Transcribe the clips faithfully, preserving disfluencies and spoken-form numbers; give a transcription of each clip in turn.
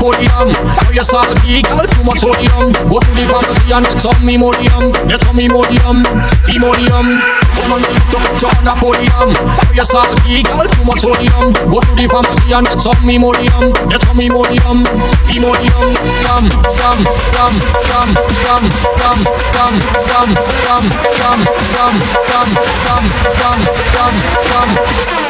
podium. So you salty, girl, too much sodium. Go to the pharmacy and get some Imodium. Get some Imodium, Imodium. Come on, let's go put you on a podium. So you salty, girl, too much sodium. Go to the pharmacy and get some Imodium. Get some Imodium, Imodium. Come, come, come, come, come, come, come, come, come, come, come, come, come, come, come, come.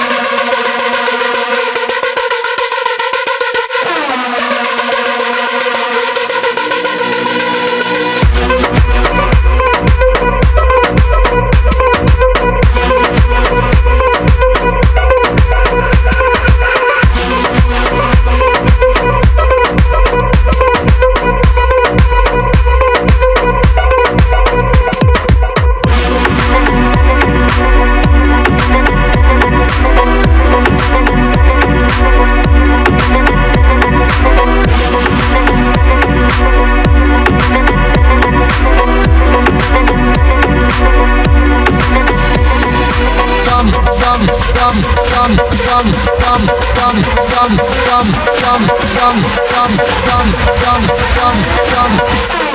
Come, come, come, come, come, come, come, come, come, come, come, come, come, come, come.